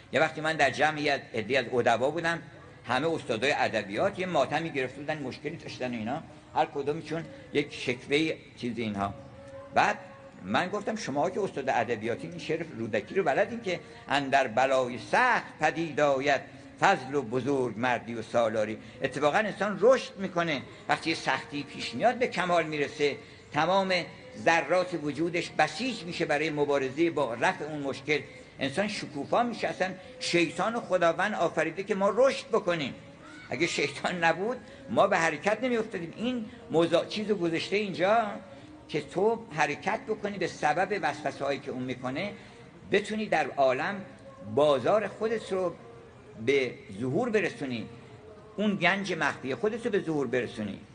یه وقتی من در جمعی از عده‌ای از ادبا بودم، همه استادای ادبیات یه ماتمی گرفته بودن، مشکلی داشتن اینا، هر کدومشون یک شکوه چیز اینها. بعد من گفتم شما که استاد ادبیاتی این شعر رودکی رو بلدین که اندر بلای سخت پدید آید فضل و بزرگ مردی و سالاری. اتفاقا انسان رشد میکنه وقتی سختی پیش میاد، به کمال میرسه، تمام ذرات وجودش بسیج میشه برای مبارزه با رفع اون مشکل، انسان شکوفا میشه. اصلا شیطان و خداوند آفریده که ما رشد بکنیم. اگه شیطان نبود ما به حرکت نمیافتادیم. این چیزو گذاشته اینجا که تو حرکت بکنی به سبب وسوسه هایی که اون میکنه، بتونی در عالم بازار خودت رو به ظهور برسونی، اون گنج مخفی خودت رو به ظهور برسونی.